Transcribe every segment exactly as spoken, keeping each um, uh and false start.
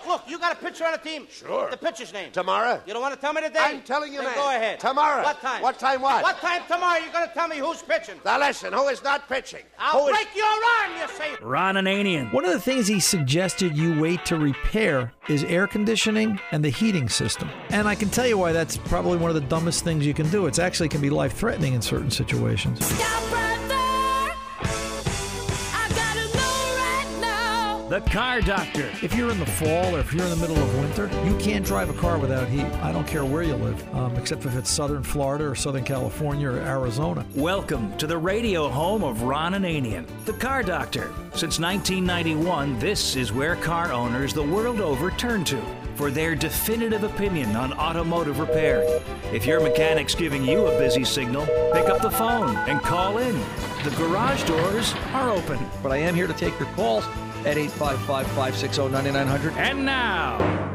look, you got a pitcher on the team. Sure. The pitcher's name. Tomorrow. You don't want to tell me the day? I'm telling you, then man. Go ahead. Tomorrow. What time? What time what? What time tomorrow you're going to tell me who's pitching? Now listen, who is not pitching? I'll who break is... your arm, you say. Ron Ananian. One of the things he suggested you wait to repair is air conditioning and the heating system. And I can tell you why that's probably one of the dumbest things you can do. It actually can be life-threatening in certain situations. Stop right there. I gotta know right now. The Car Doctor. If you're in the fall or if you're in the middle of winter, you can't drive a car without heat. I don't care where you live, um, except if it's Southern Florida or Southern California or Arizona. Welcome to the radio home of Ron Ananian, the Car Doctor. Since nineteen ninety-one, this is where car owners the world over turn to for their definitive opinion on automotive repair. If your mechanic's giving you a busy signal, pick up the phone and call in. The garage doors are open. But I am here to take your calls at eight five five, five six zero, nine nine zero zero. And now,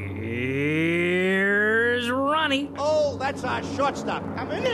here's Ronnie. Oh, that's our shortstop. Come in.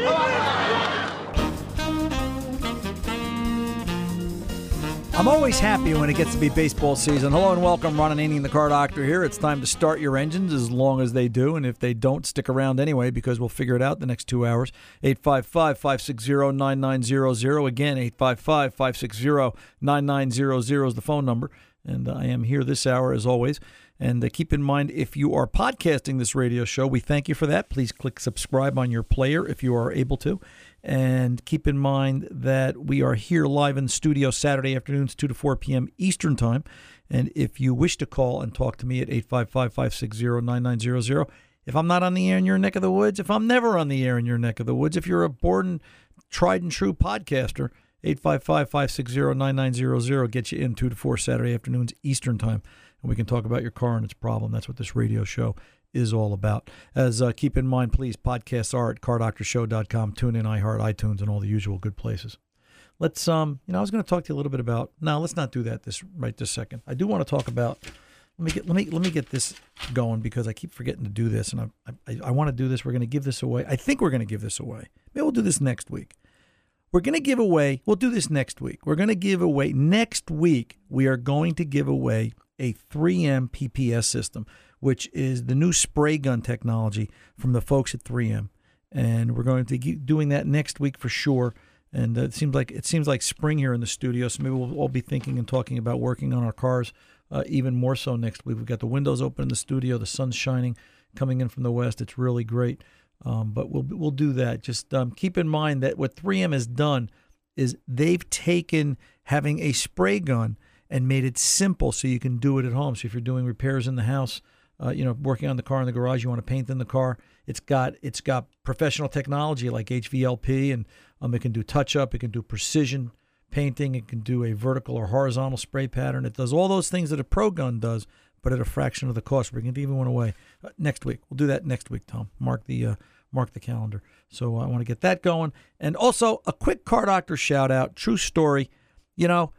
I'm always happy when it gets to be baseball season. Hello and welcome, Ron Ananian, the Car Doctor here. It's time to start your engines as long as they do, and if they don't, stick around anyway because we'll figure it out the next two hours. eight five five, five six zero, nine nine zero zero. Again, eight five five, five six zero, nine nine zero zero is the phone number, and I am here this hour as always. And uh, keep in mind, if you are podcasting this radio show, we thank you for that. Please click subscribe on your player if you are able to. And keep in mind that we are here live in the studio Saturday afternoons, two to four p.m. Eastern Time. And if you wish to call and talk to me at eight five five, five six zero, nine nine zero zero, if I'm not on the air in your neck of the woods, if I'm never on the air in your neck of the woods, if you're a born, tried and true podcaster, eight five five, five six zero, nine nine zero zero gets you in two to four Saturday afternoons Eastern Time. And we can talk about your car and its problem. That's what this radio show is all about. As uh, keep in mind, please, podcasts are at car doctor show dot com, TuneIn, iHeart, iTunes, and all the usual good places. Let's, um, you know, I was going to talk to you a little bit about. No, let's not do that this right this second. I do want to talk about. Let me get let me let me get this going because I keep forgetting to do this, and I I, I want to do this. We're going to give this away. I think we're going to give this away. Maybe we'll do this next week. We're going to give away. We'll do this next week. We're going to give away next week. We are going to give away a three M P P S system, which is the new spray gun technology from the folks at three M, and we're going to be doing that next week for sure. And uh, it seems like it seems like spring here in the studio, so maybe we'll all be thinking and talking about working on our cars uh, even more so next week. We've got the windows open in the studio, the sun's shining, coming in from the west. It's really great, um, but we'll we'll do that. Just um, keep in mind that what three M has done is they've taken having a spray gun and made it simple so you can do it at home. So if you're doing repairs in the house, uh, you know, working on the car in the garage, you want to paint in the car, it's got it's got professional technology like H V L P, and um, it can do touch-up, it can do precision painting, it can do a vertical or horizontal spray pattern. It does all those things that a Pro Gun does, but at a fraction of the cost. We're going to give one away uh, next week. We'll do that next week, Tom. Mark the uh, mark the calendar. So uh, I want to get that going. And also a quick Car Doctor shout-out, true story. You know,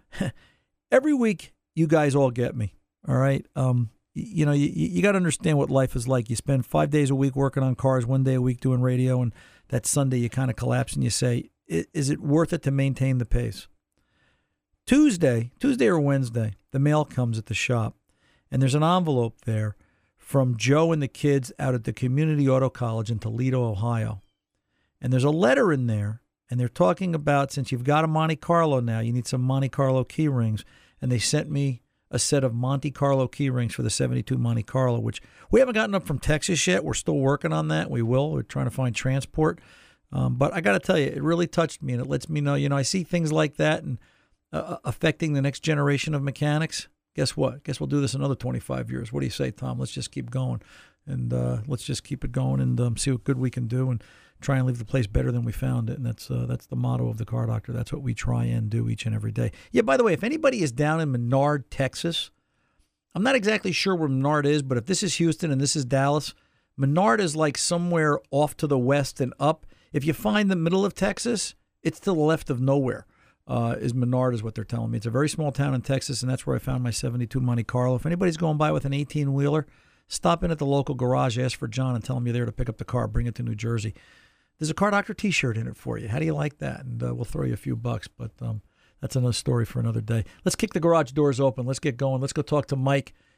every week, you guys all get me, all right? Um, you know, you, you got to understand what life is like. You spend five days a week working on cars, one day a week doing radio, and that Sunday you kind of collapse and you say, is it worth it to maintain the pace? Tuesday, Tuesday or Wednesday, the mail comes at the shop, and there's an envelope there from Joe and the kids out at the Community Auto College in Toledo, Ohio. And there's a letter in there. And they're talking about, since you've got a Monte Carlo now, you need some Monte Carlo key rings. And they sent me a set of Monte Carlo key rings for the seventy-two Monte Carlo, which we haven't gotten up from Texas yet. We're still working on that. We will. We're trying to find transport. Um, but I got to tell you, it really touched me. And it lets me know, you know, I see things like that and uh, affecting the next generation of mechanics. Guess what? Guess we'll do this another twenty-five years. What do you say, Tom? Let's just keep going. And uh, let's just keep it going and um, see what good we can do and try and leave the place better than we found it. And that's uh, that's the motto of the Car Doctor. That's what we try and do each and every day. Yeah, by the way, if anybody is down in Menard, Texas, I'm not exactly sure where Menard is, but if this is Houston and this is Dallas, Menard is like somewhere off to the west and up. If you find the middle of Texas, it's to the left of nowhere. Uh, is Menard is what they're telling me. It's a very small town in Texas, and that's where I found my seventy-two Monte Carlo. If anybody's going by with an eighteen-wheeler, stop in at the local garage, ask for John, and tell him you're there to pick up the car, bring it to New Jersey. There's a Car Doctor T-shirt in it for you. How do you like that? And uh, we'll throw you a few bucks, but um, that's another story for another day. Let's kick the garage doors open. Let's get going. Let's go talk to Mike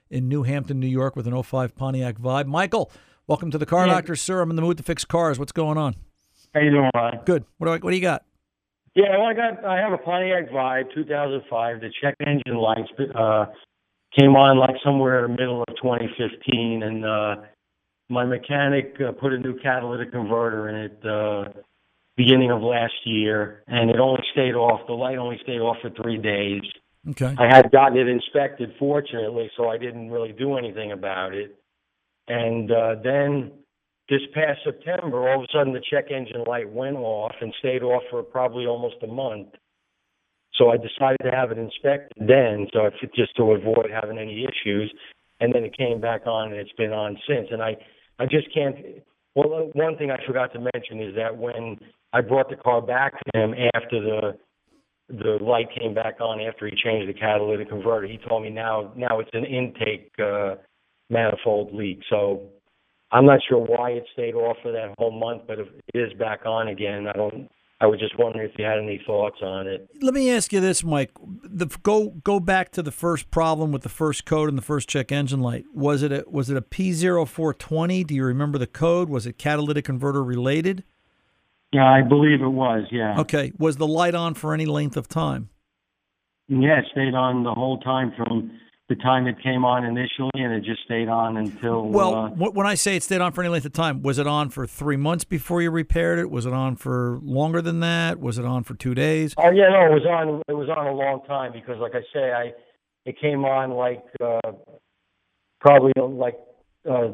in New Hampton, New York, with an oh five Pontiac Vibe. Michael, welcome to the Car Yeah. Doctor, sir. I'm in the mood to fix cars. What's going on? How you doing, Ron? Good. What do I, what do you got? Yeah, well, I got I have a Pontiac Vibe, two thousand five. The check engine lights uh, came on like somewhere in the middle of twenty fifteen, and uh, my mechanic uh, put a new catalytic converter in it uh, beginning of last year, and it only stayed off. The light only stayed off for three days. Okay. I had gotten it inspected, fortunately, so I didn't really do anything about it. And uh, then this past September, all of a sudden the check engine light went off and stayed off for probably almost a month. So I decided to have it inspected then, so if it, just to avoid having any issues. And then it came back on, and it's been on since. And I, I just can't. Well, one thing I forgot to mention is that when I brought the car back to him after the the light came back on after he changed the catalytic converter, he told me now now it's an intake uh, manifold leak. So I'm not sure why it stayed off for that whole month, but if it is back on again, I don't. I was just wondering if you had any thoughts on it. Let me ask you this, Mike. The, go go back to the first problem with the first code and the first check engine light. Was it a, was it a P zero four twenty? Do you remember the code? Was it catalytic converter related? Yeah, I believe it was, yeah. Okay. Was the light on for any length of time? Yeah, it stayed on the whole time from the time it came on initially, and it just stayed on until... Well, uh, wh- when I say it stayed on for any length of time, was it on for three months before you repaired it? Was it on for longer than that? Was it on for two days? oh, yeah, no, it was on It was on a long time because, like I say, I it came on like uh, probably like uh,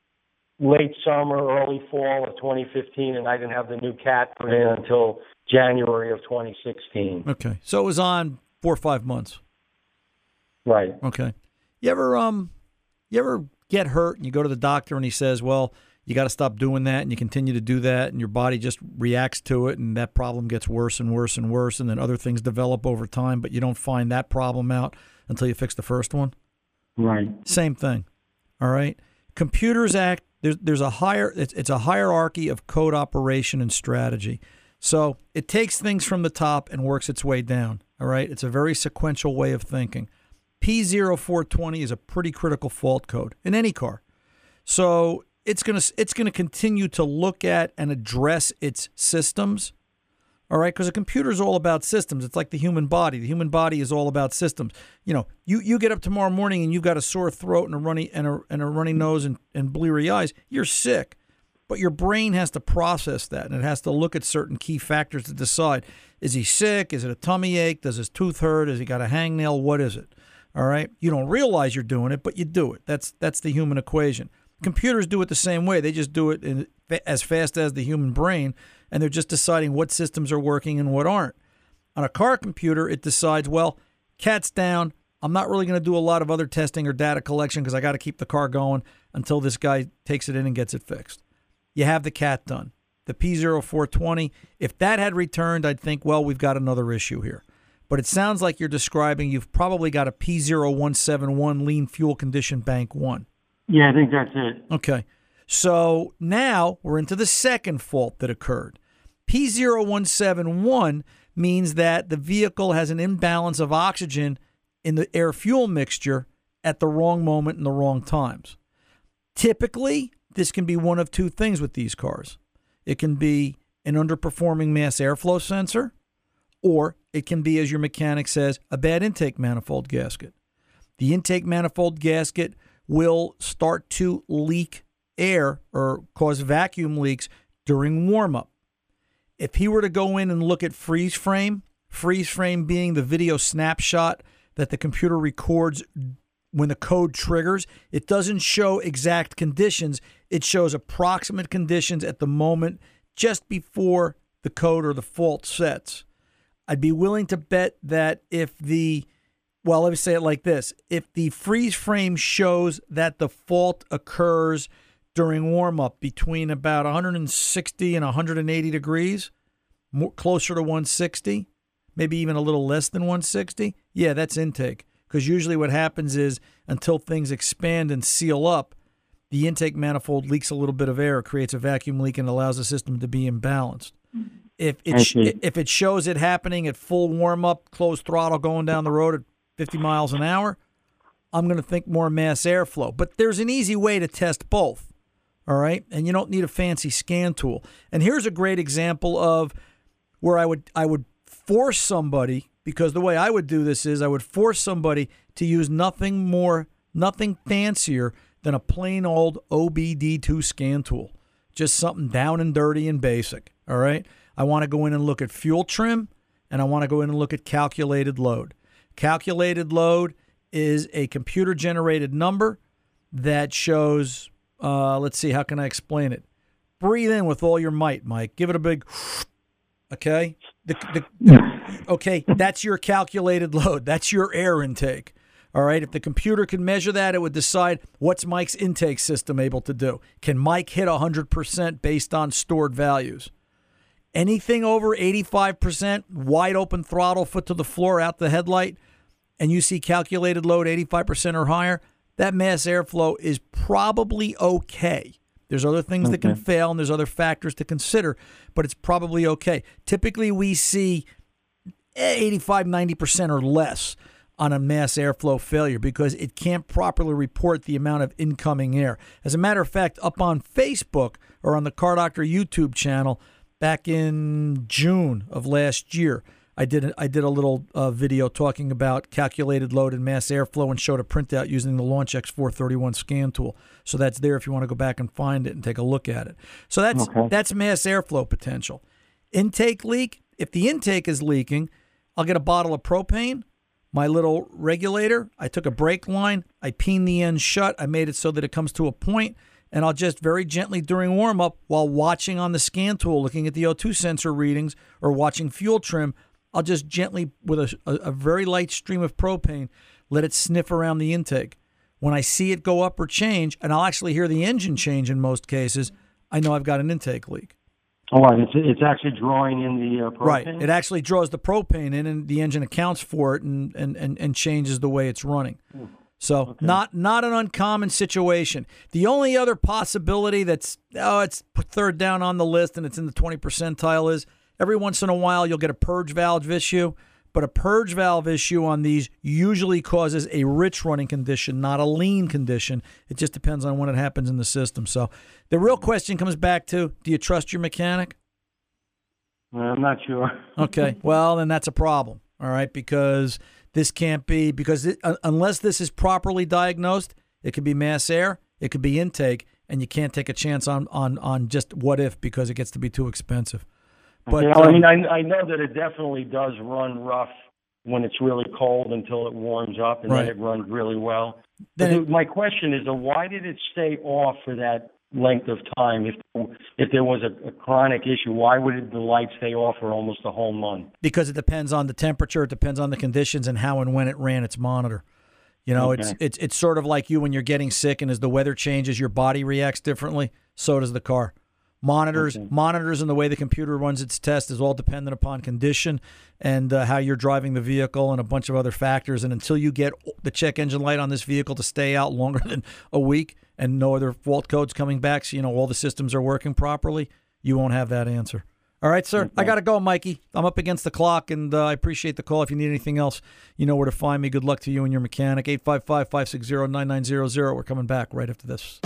late summer, early fall of twenty fifteen, and I didn't have the new cat put in until January of twenty sixteen. Okay. So it was on four or five months. Right. Okay. You ever um you ever get hurt and you go to the doctor and he says, well, you got to stop doing that, and you continue to do that, and your body just reacts to it, and that problem gets worse and worse and worse, and then other things develop over time, but you don't find that problem out until you fix the first one? Right. Same thing. All right. Computers act there's there's a higher it's, it's a hierarchy of code operation and strategy. So it takes things from the top and works its way down. All right. It's a very sequential way of thinking. P zero four twenty is a pretty critical fault code in any car. So it's gonna it's gonna continue to look at and address its systems. All right, because a computer is all about systems. It's like the human body. The human body is all about systems. You know, you, you get up tomorrow morning and you've got a sore throat and a runny and a, and a runny nose and, and bleary eyes. You're sick, but your brain has to process that, and it has to look at certain key factors to decide: is he sick? Is it a tummy ache? Does his tooth hurt? Has he got a hangnail? What is it? All right, you don't realize you're doing it, but you do it. That's that's the human equation. Computers do it the same way. They just do it in, as fast as the human brain, and they're just deciding what systems are working and what aren't. On a car computer, it decides, well, cat's down. I'm not really going to do a lot of other testing or data collection because I got to keep the car going until this guy takes it in and gets it fixed. You have the cat done. The P zero four twenty, if that had returned, I'd think, well, we've got another issue here. But it sounds like you're describing you've probably got a P zero one seven one lean fuel condition bank one. Yeah, I think that's it. Okay. So now we're into the second fault that occurred. P zero one seven one means that the vehicle has an imbalance of oxygen in the air-fuel mixture at the wrong moment and the wrong times. Typically, this can be one of two things with these cars. It can be an underperforming mass airflow sensor, or it can be, as your mechanic says, a bad intake manifold gasket. The intake manifold gasket will start to leak air or cause vacuum leaks during warm-up. If he were to go in and look at freeze frame, freeze frame being the video snapshot that the computer records when the code triggers, it doesn't show exact conditions. It shows approximate conditions at the moment just before the code or the fault sets. I'd be willing to bet that if the Well, let me say it like this. If the freeze frame shows that the fault occurs during warm-up between about one hundred sixty and one hundred eighty degrees, more, closer to one hundred sixty, maybe even a little less than one hundred sixty, yeah, that's intake. Because usually what happens is until things expand and seal up, the intake manifold leaks a little bit of air, creates a vacuum leak, and allows the system to be imbalanced. If it, sh- if it shows it happening at full warm-up, closed throttle going down the road at fifty miles an hour, I'm going to think more mass airflow. But there's an easy way to test both, all right? And you don't need a fancy scan tool. And here's a great example of where I would I would force somebody, because the way I would do this is I would force somebody to use nothing more, nothing fancier than a plain old O B D two scan tool. Just something down and dirty and basic, all right? I want to go in and look at fuel trim, and I want to go in and look at calculated load. Calculated load is a computer-generated number that shows, uh, let's see, how can I explain it? Breathe in with all your might, Mike. Give it a big, okay? The, the, the, okay, that's your calculated load. That's your air intake, all right? If the computer could measure that, it would decide what's Mike's intake system able to do. Can Mike hit one hundred percent based on stored values? Anything over eighty-five percent, wide open throttle, foot to the floor, out the headlight, and you see calculated load eighty-five percent or higher, that mass airflow is probably okay. There's other things okay. that can fail, and there's other factors to consider, but it's probably okay. Typically, we see eighty-five, ninety percent or less on a mass airflow failure because it can't properly report the amount of incoming air. As a matter of fact, up on Facebook or on the Car Doctor YouTube channel, back in June of last year, I did a, I did a little uh, video talking about calculated load and mass airflow and showed a printout using the LaunchX four thirty-one scan tool. So that's there if you want to go back and find it and take a look at it. So that's okay. that's mass airflow potential. Intake leak, if the intake is leaking, I'll get a bottle of propane, my little regulator. I took a brake line, I peened the end shut, I made it so that it comes to a point, and I'll just very gently during warm-up while watching on the scan tool, looking at the O two sensor readings or watching fuel trim, I'll just gently, with a, a, a very light stream of propane, let it sniff around the intake. When I see it go up or change, and I'll actually hear the engine change in most cases, I know I've got an intake leak. Oh, right. It's, it's actually drawing in the uh, propane? Right. It actually draws the propane in, and the engine accounts for it and, and, and, and changes the way it's running. Hmm. So okay. not not an uncommon situation. The only other possibility that's, oh, it's third down on the list and it's in the twenty percentile is every once in a while you'll get a purge valve issue, but a purge valve issue on these usually causes a rich running condition, not a lean condition. It just depends on when it happens in the system. So the real question comes back to, do you trust your mechanic? I'm not sure. Okay, well, then that's a problem, all right, because this can't be, because it, uh, unless this is properly diagnosed, it could be mass air, it could be intake, and you can't take a chance on, on, on just what if because it gets to be too expensive. But you know, um, I mean, I, I know that it definitely does run rough when it's really cold until it warms up, and right. then it runs really well. Then it, it, my question is, uh, why did it stay off for that length of time? If if there was a, a chronic issue, why would the light stay off for almost a whole month? Because it depends on the temperature, it depends on the conditions, and how and when it ran its monitor. You know, okay. it's it's it's sort of like you when you're getting sick, and as the weather changes, your body reacts differently. So does the car. Monitors, okay. monitors, and the way the computer runs its test is all dependent upon condition and uh, how you're driving the vehicle and a bunch of other factors. And until you get the check engine light on this vehicle to stay out longer than a week and no other fault codes coming back, so you know all the systems are working properly, you won't have that answer. All right, sir. Okay. I got to go, Mikey. I'm up against the clock, and uh, I appreciate the call. If you need anything else, you know where to find me. Good luck to you and your mechanic. eight five five, five six zero, nine nine zero zero. We're coming back right after this.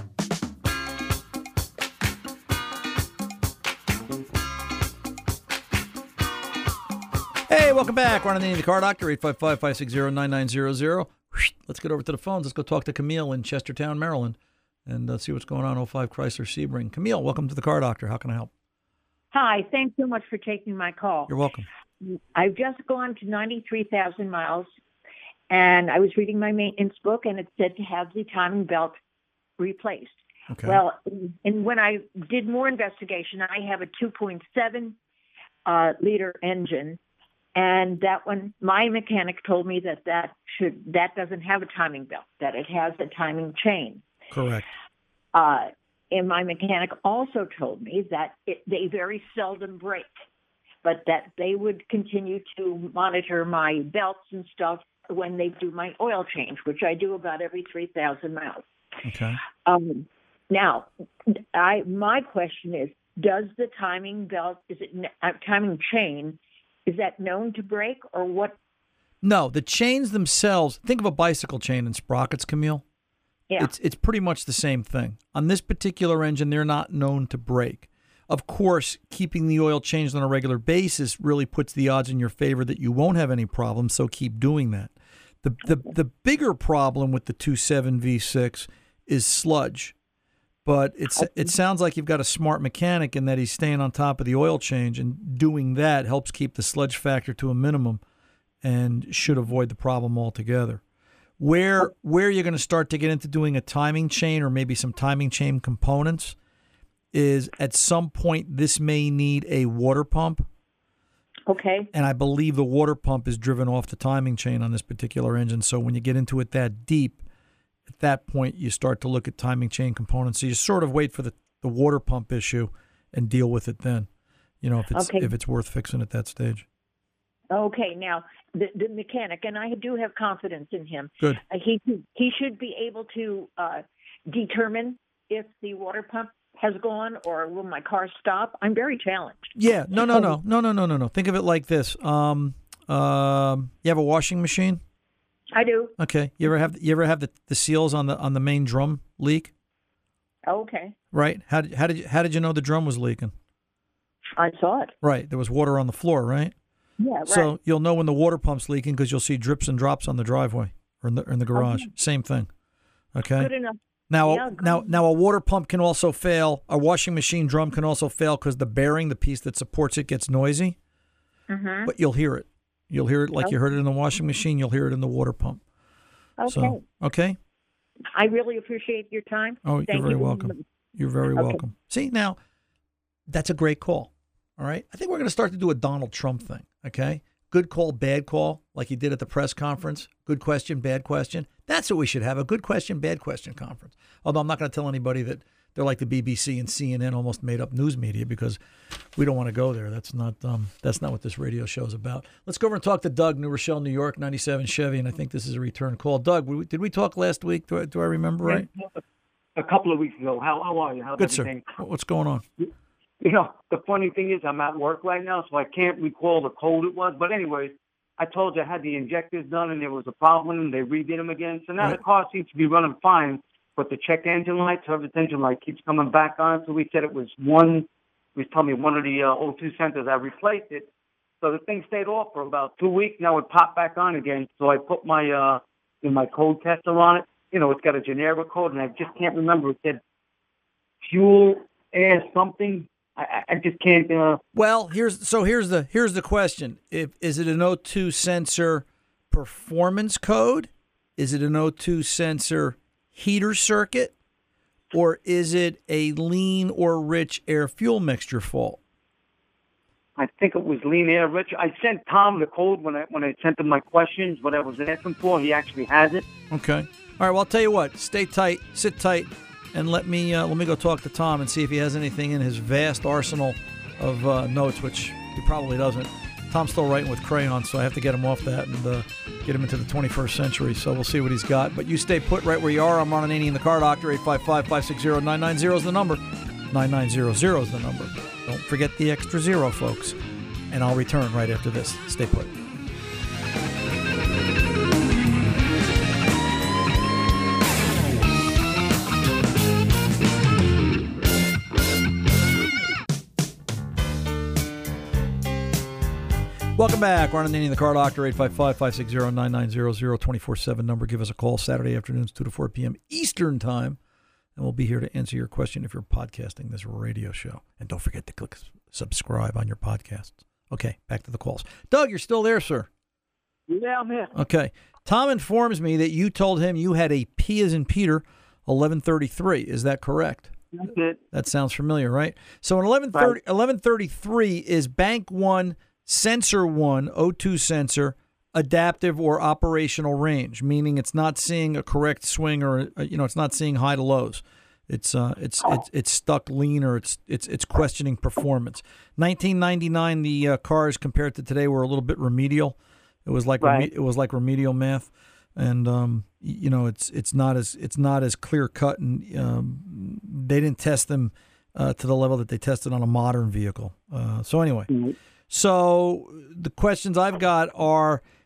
Hey, welcome back. Ron Ananian, the Car Doctor, eight five five, five six zero, nine nine zero zero. Let's get over to the phones. Let's go talk to Camille in Chestertown, Maryland, and uh, see what's going on. oh five Chrysler Sebring. Camille, welcome to the Car Doctor. How can I help? Hi. Thanks so much for taking my call. You're welcome. I've just gone to ninety-three thousand miles, and I was reading my maintenance book, and it said to have the timing belt replaced. Okay. Well, and when I did more investigation, I have a two point seven uh, liter engine. And that one, my mechanic told me that that should that doesn't have a timing belt, that it has a timing chain. Correct. Uh, and my mechanic also told me that it, they very seldom break, but that they would continue to monitor my belts and stuff when they do my oil change, which I do about every three thousand miles. Okay. Um, now, I my question is, does the timing belt, is it uh, timing chain, is that known to break, or what? No, the chains themselves, think of a bicycle chain and sprockets, Camille. Yeah. It's it's pretty much the same thing. On this particular engine, they're not known to break. Of course, keeping the oil changed on a regular basis really puts the odds in your favor that you won't have any problems, so keep doing that. The the, the bigger problem with the two point seven V six is sludge. But it's it sounds like you've got a smart mechanic in that he's staying on top of the oil change, and doing that helps keep the sludge factor to a minimum and should avoid the problem altogether. Where where you're going to start to get into doing a timing chain or maybe some timing chain components is at some point this may need a water pump. Okay. And I believe the water pump is driven off the timing chain on this particular engine. So when you get into it that deep, at that point you start to look at timing chain components. So you sort of wait for the, the water pump issue and deal with it then, you know, if it's Okay. if it's worth fixing at that stage. Okay, now the, the mechanic, and I do have confidence in him. Good. Uh, he he should be able to uh, determine if the water pump has gone or will my car stop. I'm very challenged. Yeah, no, no, no, no, no, no, no, no. Think of it like this. Um, um, you have a washing machine. I do. Okay. You ever have you ever have the, the seals on the on the main drum leak? Okay, Right. How did how did you, how did you know the drum was leaking? I saw it. Right. There was water on the floor. Right. Yeah, right. So you'll know when the water pump's leaking because you'll see drips and drops on the driveway or in the or in the garage. Okay. Same thing. Okay. Good enough. Now, Yeah, good. now, now, a water pump can also fail. A washing machine drum can also fail because the bearing, the piece that supports it, gets noisy. Mm-hmm. But you'll hear it. You'll hear it like you Okay. heard it in the washing machine. You'll hear it in the water pump. Okay. So, okay. I really appreciate your time. Oh, Thank you're very you. welcome. You're very Okay. welcome. See, now, that's a great call. All right. I think we're going to start to do a Donald Trump thing. Okay. Good call, bad call, like he did at the press conference. Good question, bad question. That's what we should have, a good question, bad question conference. Although I'm not going to tell anybody that they're like the B B C and C N N almost made up news media because we don't want to go there. That's not um, that's not what this radio show is about. Let's go over and talk to Doug, New Rochelle, New York, ninety-seven Chevy, and I think this is a return call. Doug, we, did we talk last week? Do I, do I remember right? A couple of weeks ago. How, how are you? How's Good, sir. everything? What's going on? You know, the funny thing is I'm at work right now, so I can't recall the code it was. But anyways, I told you I had the injectors done and there was a problem and they redid them again. So now Right. the car seems to be running fine, but the check engine light, service engine light keeps coming back on. So we said it was one, he was telling me one of the uh, O two sensors. I replaced it. So the thing stayed off for about two weeks. Now it popped back on again. So I put my, uh, in my code tester on it. You know, it's got a generic code and I just can't remember. It said fuel, air, something. I, I just can't. Uh, Well, here's so here's the here's the question: If is it an O two sensor performance code? Is it an O two sensor heater circuit, or is it a lean or rich air fuel mixture fault? I think it was lean air rich. I sent Tom the code when I when I sent him my questions, what I was asking for. He actually has it. Okay. All right. Well, I'll tell you what. Stay tight. Sit tight. And let me uh, let me go talk to Tom and see if he has anything in his vast arsenal of uh, notes, which he probably doesn't. Tom's still writing with crayons, so I have to get him off that and uh, get him into the twenty-first century. So we'll see what he's got. But you stay put right where you are. I'm Ron Ananian, the Car Doctor. eight five five, five six zero, nine nine zero is the number. nine nine zero zero is the number. Don't forget the extra zero, folks. And I'll return right after this. Stay put. Welcome back. Ron Ananian, the Car Doctor. eight five five, five six zero, nine nine zero zero, twenty-four seven number. Give us a call Saturday afternoons, two to four p.m. Eastern Time. And we'll be here to answer your question if you're podcasting this radio show. And don't forget to click subscribe on your podcasts. Okay, back to the calls. Doug, you're still there, sir. Yeah, I'm here. Okay. Tom informs me that you told him you had a P as in Peter eleven thirty-three. Is that correct? That's it. That sounds familiar, right? So an eleven thirty, Right. eleven thirty-three is bank one, sensor one, O two sensor, adaptive or operational range, meaning it's not seeing a correct swing or, uh, you know, it's not seeing high to lows. It's uh, it's it's it's stuck lean or it's it's it's questioning performance. nineteen ninety-nine, the uh, cars compared to today were a little bit remedial. It was like Right. reme- it was like remedial math, and um, y- you know it's it's not as it's not as clear cut, and um, they didn't test them uh, to the level that they tested on a modern vehicle. Uh, so anyway, Mm-hmm. so the questions I've got are: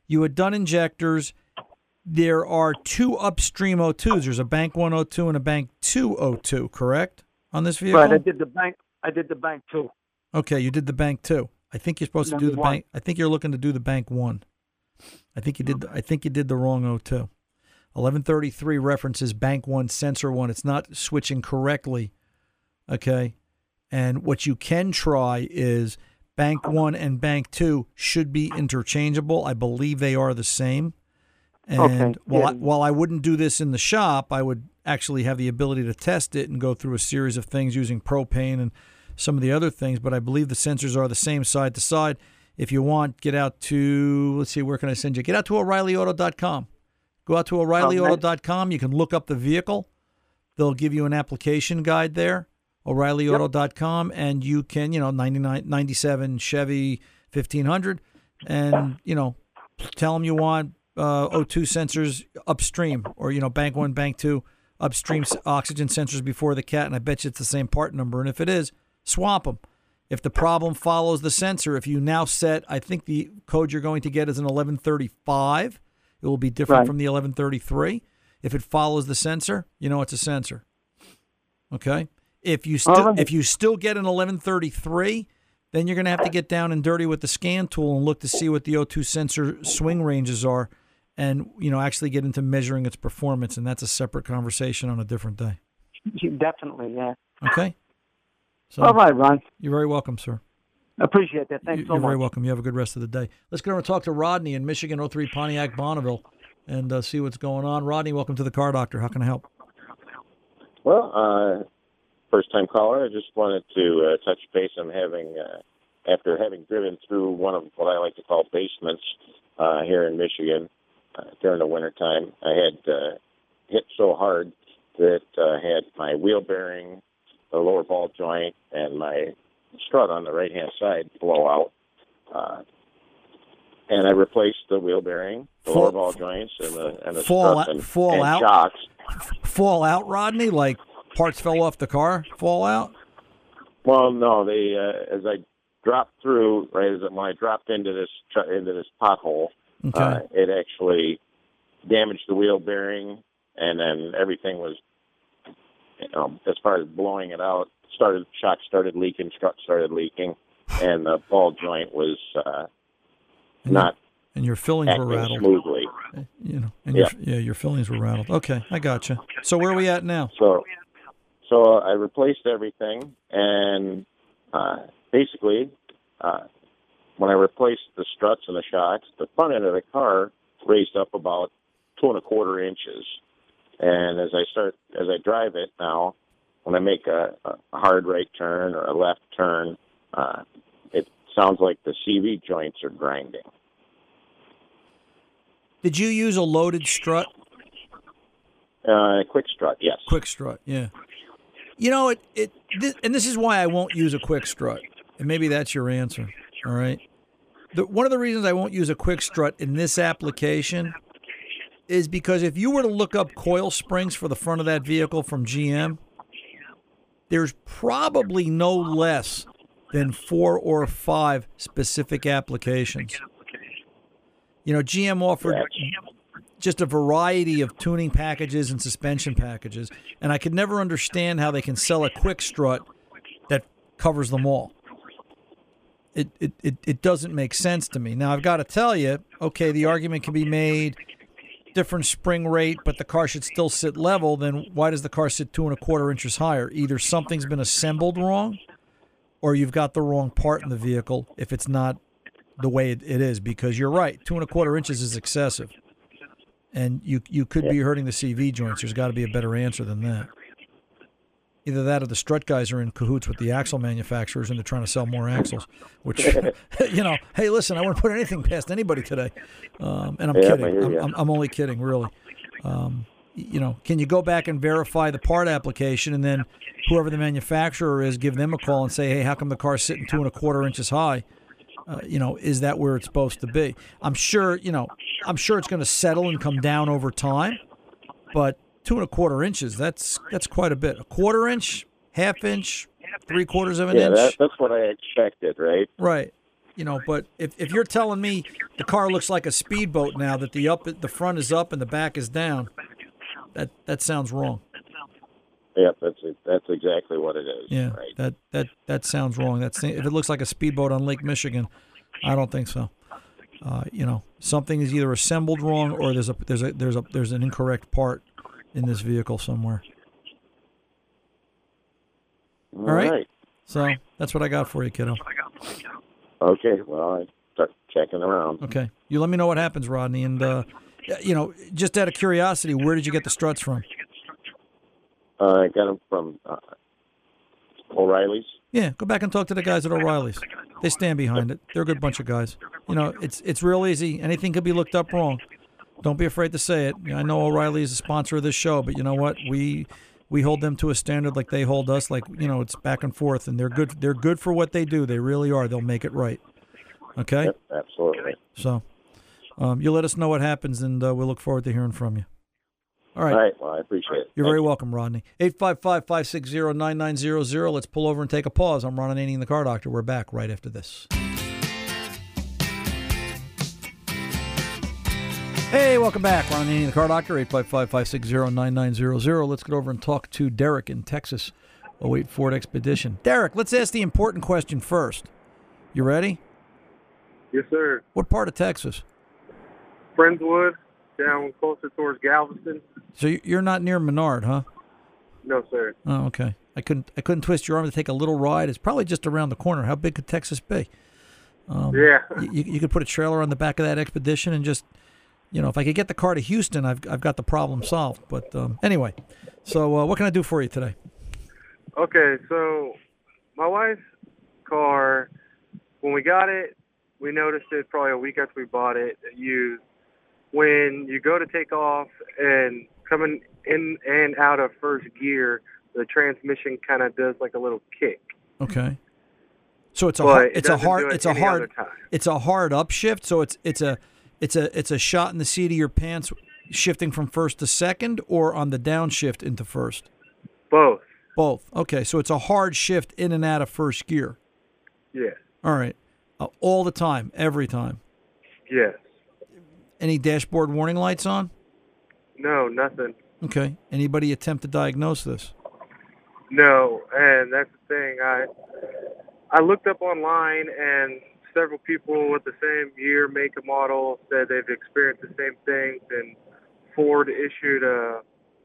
You had done injectors. There are two upstream O twos. There's a Bank one O two and a Bank two O two, correct, on this vehicle? Right. I did the bank. I did the bank too. Okay, you did the Bank two. I think you're supposed to do Number the one. bank. I think you're looking to do the Bank one. I think you did. I think you did the wrong O two. eleven thirty-three references Bank one, Sensor one. It's not switching correctly. Okay, and what you can try is Bank one and Bank two should be interchangeable. I believe they are the same. And Okay, while, yeah. I, while I wouldn't do this in the shop, I would actually have the ability to test it and go through a series of things using propane and some of the other things. But I believe the sensors are the same side to side. If you want, get out to, let's see, where can I send you? Get out to O'Reilly Auto dot com. Go out to O'Reilly Auto dot com. You can look up the vehicle. They'll give you an application guide there, O'Reilly Auto dot com, and you can, you know, ninety-nine, ninety-seven Chevy fifteen hundred, and, you know, tell them you want uh, O two sensors upstream, or, you know, Bank one, Bank two, upstream s- oxygen sensors before the cat, and I bet you it's the same part number. And if it is, swap them. If the problem follows the sensor, if you now set, I think the code you're going to get is an eleven thirty-five. It will be different Right. from the eleven thirty-three. If it follows the sensor, you know it's a sensor. Okay? If you still All right. if you still get an eleven thirty-three, then you're going to have to get down and dirty with the scan tool and look to see what the O two sensor swing ranges are, and, you know, actually get into measuring its performance, and that's a separate conversation on a different day. Definitely, yeah. Okay? So All right, Ron. you're very welcome, sir. Appreciate that. Thanks You- so You're much. very welcome. You have a good rest of the day. Let's go over and talk to Rodney in Michigan, oh three Pontiac Bonneville, and uh, see what's going on. Rodney, welcome to the Car Doctor. How can I help? Well, uh, first time caller. I just wanted to uh, touch base on having, uh, after having driven through one of what I like to call basements uh, here in Michigan uh, during the wintertime, I had uh, hit so hard that uh, had my wheel bearing, the lower ball joint, and my strut on the right-hand side blow out. Uh, and I replaced the wheel bearing, the Fall- lower ball joints, and the, and the fall strut out- and, fall and out? shocks. Fall out, Rodney? Like parts fell off the car? Fall out? Well, no, they uh, as I dropped through, right as when I dropped into this tr- into this pothole, Okay. uh, it actually damaged the wheel bearing, and then everything was, you know, as far as blowing it out, started shock started leaking, strut started leaking, and the ball joint was uh, And not And your fillings were acting rattled. smoothly. You know, and Yeah. your, yeah, your fillings were rattled. Okay, I gotcha. So where are we at now? So, so I replaced everything, and uh, basically, uh, when I replaced the struts and the shocks, the front end of the car raised up about two and a quarter inches. And as I start, as I drive it now, when I make a, a hard right turn or a left turn, uh, it sounds like the C V joints are grinding. Did you use a loaded strut? Uh, quick strut, yes. Quick strut, yeah. You know, it, it this, and this is why I won't use a quick strut. And maybe that's your answer, all right? The, one of the reasons I won't use a quick strut in this application is because if you were to look up coil springs for the front of that vehicle from G M, there's probably no less than four or five specific applications. You know, G M offered just a variety of tuning packages and suspension packages, and I could never understand how they can sell a quick strut that covers them all. It, it, it, it doesn't make sense to me. Now, I've got to tell you, okay, the argument can be made, different spring rate, but the car should still sit level, then why does the car sit two and a quarter inches higher? Either something's been assembled wrong, or you've got the wrong part in the vehicle if it's not the way it, it is, because you're right, two and a quarter inches is excessive. And you you could be hurting the C V joints. There's got to be a better answer than that. Either that or the strut guys are in cahoots with the axle manufacturers and they're trying to sell more axles, which, you know, hey, listen, I wouldn't put anything past anybody today. Um, and I'm Yeah, I kidding. hear I'm, ya. I'm, I'm only kidding, really. Um, you know, can you go back and verify the part application and then whoever the manufacturer is, give them a call and say, hey, how come the car's sitting two and a quarter inches high? Uh, you know, is that where it's supposed to be? I'm sure, you know, I'm sure it's going to settle and come down over time, but two and a quarter inches, that's that's quite a bit. A quarter inch, half inch, three quarters of an Yeah, inch. that, that's what I expected, right? Right. you know, but if, if you're telling me the car looks like a speedboat now, that the up the front is up and the back is down, that that sounds wrong. Yep, that's it. That's exactly what it is. Yeah, right. that that that sounds wrong. That's if it looks like a speedboat on Lake Michigan, I don't think so. Uh, you know, something is either assembled wrong or there's a there's a there's a there's an incorrect part in this vehicle somewhere. All All right. right. So that's what I got for you, kiddo. Okay. Well, I start checking around. Okay. You let me know what happens, Rodney. And, uh, you know, just out of curiosity, where did you get the struts from? Uh, I got them from uh, O'Reilly's. Yeah, go back and talk to the guys at O'Reilly's. They stand behind it. They're a good bunch of guys. You know, it's it's real easy. Anything could be looked up wrong. Don't be afraid to say it. I know O'Reilly is a sponsor of this show, but you know what? We we hold them to a standard like they hold us. Like, you know, it's back and forth, and they're good. They're good for what they do. They really are. They'll make it right. Okay. Yep, absolutely. So, um, you let us know what happens, and uh, we'll look forward to hearing from you. All right. All right. Well, I appreciate it. You're Thank very you. welcome, Rodney. eight five five, five six zero, nine nine zero zero. Let's pull over and take a pause. I'm Ron Ananian, the Car Doctor. We're back right after this. Hey, welcome back. Ron Ananian, the Car Doctor. eight five five, five six zero, nine nine zero zero. Let's get over and talk to Derek in Texas. oh eight Ford Expedition. Derek, let's ask the important question first. You ready? Yes, sir. What part of Texas? Friendswood, down closer towards Galveston. So you're not near Menard, huh? No, sir. Oh, okay. I couldn't. I couldn't twist your arm to take a little ride. It's probably just around the corner. How big could Texas be? Um, yeah. You, you could put a trailer on the back of that Expedition and just, you know, if I could get the car to Houston, I've I've got the problem solved. But um, anyway, so uh, what can I do for you today? Okay, so my wife's car, when we got it, we noticed it probably a week after we bought it, used. When you go to take off and coming in and out of first gear, the transmission kind of does like a little kick. Okay. So it's a But hard, it it's a doesn't do hard it it's a any hard other time. it's a hard upshift. So it's it's a it's a it's a shot in the seat of your pants, shifting from first to second, or on the downshift into first. Both. Both. Okay. So it's a hard shift in and out of first gear. Yes. All right. Uh, all the time, every time. Yes. Any dashboard warning lights on? No, nothing. Okay. Anybody attempt to diagnose this? No, and that's the thing. I I looked up online, and several people with the same year, make, and model said they've experienced the same things, and Ford issued a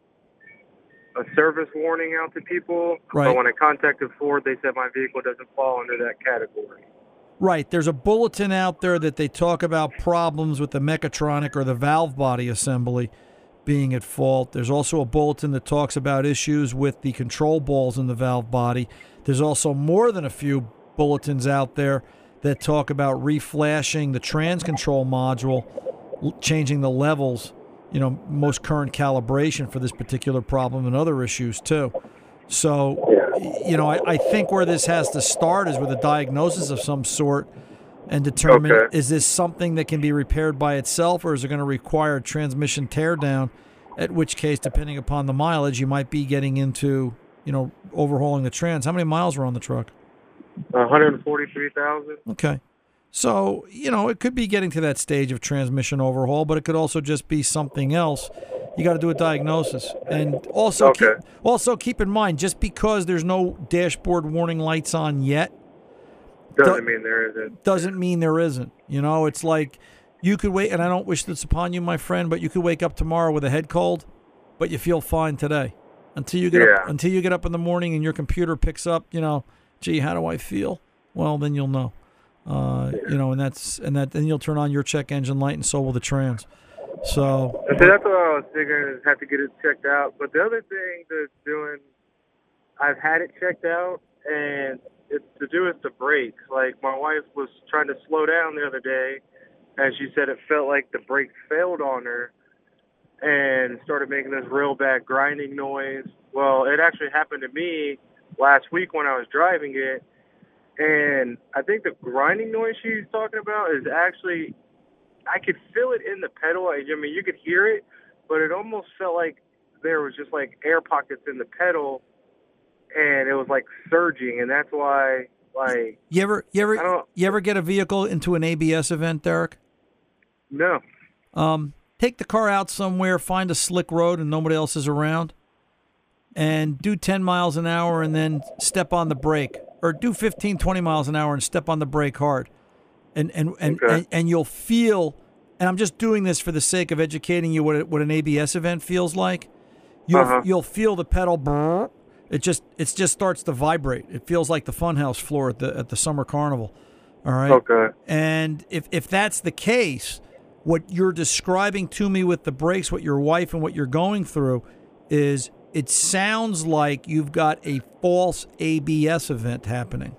a service warning out to people. Right. But when I contacted Ford, they said my vehicle doesn't fall under that category. Right. There's a bulletin out there that they talk about problems with the mechatronic or the valve body assembly being at fault. There's also a bulletin that talks about issues with the control balls in the valve body. There's also more than a few bulletins out there that talk about reflashing the trans control module, l- changing the levels, you know, most current calibration for this particular problem, and other issues too. So, you know, I, I think where this has to start is with a diagnosis of some sort and determine, Okay. is this something that can be repaired by itself, or is it going to require transmission teardown, at which case, depending upon the mileage, you might be getting into, you know, overhauling the trans. How many miles were on the truck? one hundred forty-three thousand. Okay. So, you know, it could be getting to that stage of transmission overhaul, but it could also just be something else. You got to do a diagnosis. And also, Okay. keep, also keep in mind, just because there's no dashboard warning lights on yet, Doesn't Do- mean there isn't. doesn't mean there isn't. You know, it's like you could wait, and I don't wish this upon you, my friend, but you could wake up tomorrow with a head cold, but you feel fine today. Until you get up, Yeah. until you get up in the morning and your computer picks up, you know, gee, how do I feel? Well, then you'll know. Uh, you know, and that's and that then you'll turn on your check engine light, and so will the trans. So And so that's what I was figuring, is have to get it checked out. But the other thing that's doing, I've had it checked out, and it's to do with the brakes. Like, my wife was trying to slow down the other day, and she said it felt like the brakes failed on her and started making this real bad grinding noise. Well, it actually happened to me last week when I was driving it, and I think the grinding noise she's talking about is actually, I could feel it in the pedal. I mean, you could hear it, but it almost felt like there was just like air pockets in the pedal, and it was like surging, and that's why Like, You ever, you I ever, don't- you ever get a vehicle into an A B S event, Derek? no. Um, take the car out somewhere, find a slick road and nobody else is around, and do ten miles an hour and then step on the brake, or do fifteen, twenty miles an hour and step on the brake hard. And and, and, Okay. and, and you'll feel, and I'm just doing this for the sake of educating you what it, what an A B S event feels like. You'll Uh-huh. you'll feel the pedal brrr. It just it just starts to vibrate. It feels like the funhouse floor at the at the summer carnival. All right. Okay. And if if that's the case, what you're describing to me with the brakes, what your wife and what you're going through, is it sounds like you've got a false A B S event happening.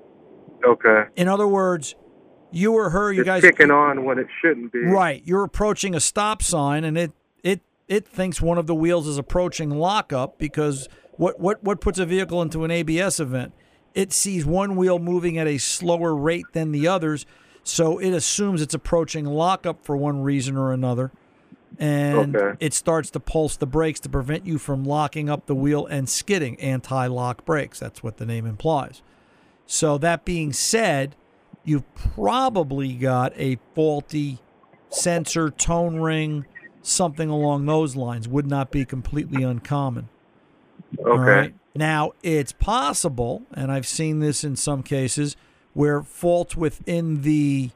Okay. In other words, you or her, you it's guys kicking on when it shouldn't be. Right. You're approaching a stop sign, and it it it thinks one of the wheels is approaching lockup, because what what what puts a vehicle into an A B S event? It sees one wheel moving at a slower rate than the others, so it assumes it's approaching lockup for one reason or another, and Okay. it starts to pulse the brakes to prevent you from locking up the wheel and skidding. Anti-lock brakes. That's what the name implies. So that being said, you've probably got a faulty sensor, tone ring, something along those lines. Would not be completely uncommon. Okay. All right. Now, it's possible, and I've seen this in some cases, where faults within the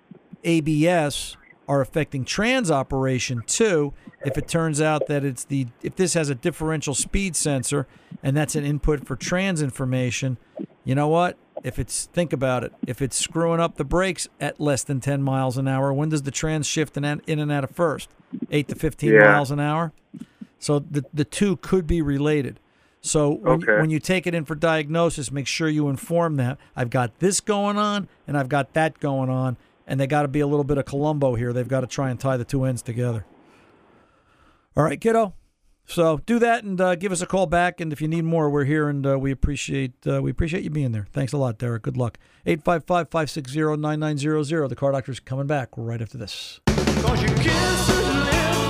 A B S are affecting trans operation too. If it turns out that it's the if this has a differential speed sensor and that's an input for trans information, you know what? If it's think about it, if it's screwing up the brakes at less than ten miles an hour, when does the trans shift in and, in and out of first? Eight to fifteen Yeah. miles an hour. So the the two could be related. So when, Okay. when you take it in for diagnosis, make sure you inform them. I've got this going on and I've got that going on, and they got to be a little bit of Columbo here. They've got to try and tie the two ends together. All right, kiddo. So do that and uh, give us a call back. And if you need more, we're here, and uh, we appreciate uh, we appreciate you being there. Thanks a lot, Derek. Good luck. eight five five, five six zero, nine nine zero zero. The Car Doctor's coming back right after this. Cause your kisses left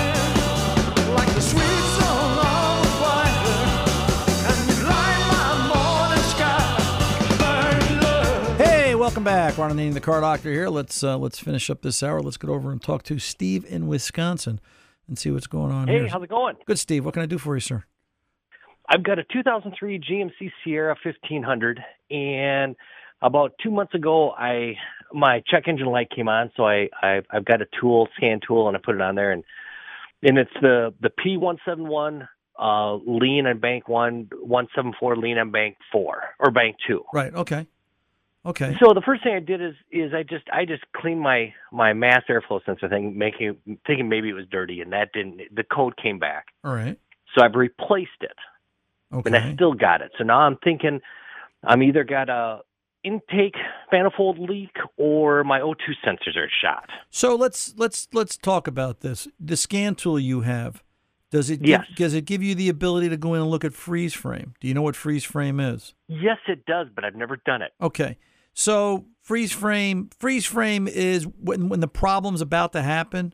behind like the sweet song on the choir, and you light my morning sky, burn love. Hey, welcome back. Ron and Annie, the Car Doctor here. Let's uh, let's finish up this hour. Let's get over and talk to Steve in Wisconsin and see what's going on Hey, here. how's it going? Good, Steve. What can I do for you, sir? I've got a two thousand three G M C Sierra fifteen hundred, and about two months ago, I my check engine light came on, so I I've, I've got a tool, scan tool, and I put it on there, and and it's the the P one seventy-one uh, lean on bank one, one seventy-four lean on bank four or bank two. Right. Okay. Okay. So the first thing I did is is I just I just cleaned my my mass airflow sensor thing, making thinking maybe it was dirty, and that didn't. The code came back, All right. so I've replaced it. Okay. And I still got it. So now I'm thinking I'm either got a intake manifold leak or my O two sensors are shot. So let's let's let's talk about this. The scan tool you have, does it give, Yes. does it give you the ability to go in and look at freeze frame? Do you know what freeze frame is? Yes, it does, but I've never done it. Okay. So freeze frame freeze frame is when when the problem's about to happen,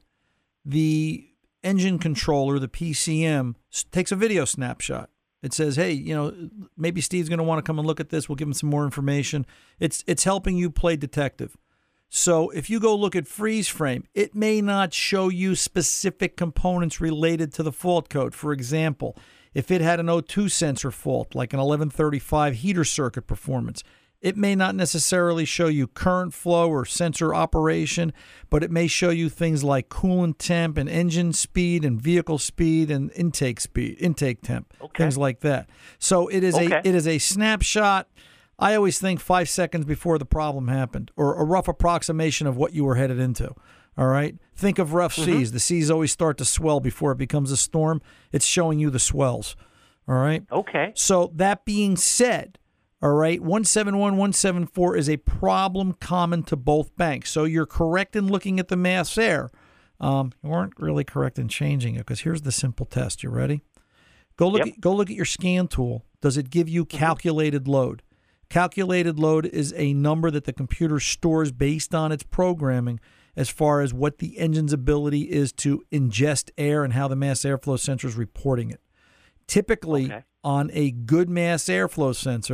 the engine controller, the P C M, s- takes a video snapshot. It says, "Hey, you know, maybe Steve's going to want to come and look at this. We'll give him some more information." It's it's helping you play detective. So if you go look at freeze frame, it may not show you specific components related to the fault code. For example, if it had an O two sensor fault, like an eleven thirty-five heater circuit performance, it may not necessarily show you current flow or sensor operation, but it may show you things like coolant temp and engine speed and vehicle speed and intake speed, intake temp, Okay. things like that. So it is Okay. a it is a snapshot. I always think five seconds before the problem happened, or a rough approximation of what you were headed into. All right. Think of rough Mhm. seas. The seas always start to swell before it becomes a storm. It's showing you the swells. All right. Okay. So that being said, all right, one seven one, one seven four is a problem common to both banks. So you're correct in looking at the mass air. Um, you weren't really correct in changing it, because here's the simple test. You ready? Go look Yep. at, go look at your scan tool. Does it give you calculated load? Calculated load is a number that the computer stores based on its programming as far as what the engine's ability is to ingest air and how the mass airflow sensor is reporting it. Typically, Okay. on a good mass airflow sensor,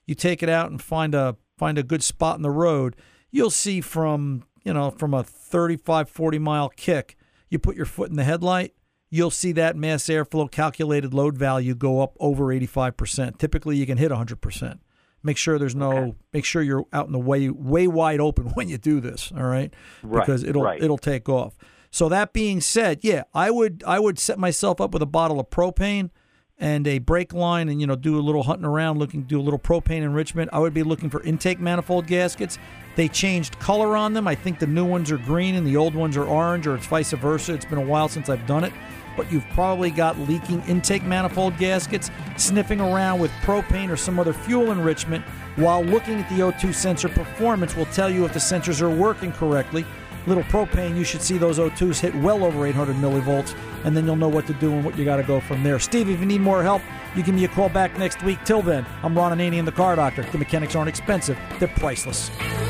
you take it out and find a find a good spot in the road, you'll see from, you know, from a thirty-five, forty mile kick, you put your foot in the headlight, you'll see that mass airflow calculated load value go up over eighty-five percent. Typically, you can hit one hundred percent. Make sure there's no. Okay. Make sure you're out in the way, way wide open when you do this. All right, right because it'll right. it'll take off. So that being said, yeah, I would I would set myself up with a bottle of propane and a brake line, and you know do a little hunting around, looking do a little propane enrichment. I would be looking for intake manifold gaskets. They changed color on them. I think the new ones are green and the old ones are orange, or it's vice versa. It's been a while since I've done it. But you've probably got leaking intake manifold gaskets. Sniffing around with propane or some other fuel enrichment while looking at the O two sensor performance will tell you if the sensors are working correctly. Little propane, you should see those O twos hit well over eight hundred millivolts, and then you'll know what to do and what you got to go from there. Steve, if you need more help, you give me a call back next week. Till then, I'm Ron Ananian, the Car Doctor. The mechanics aren't expensive. They're priceless.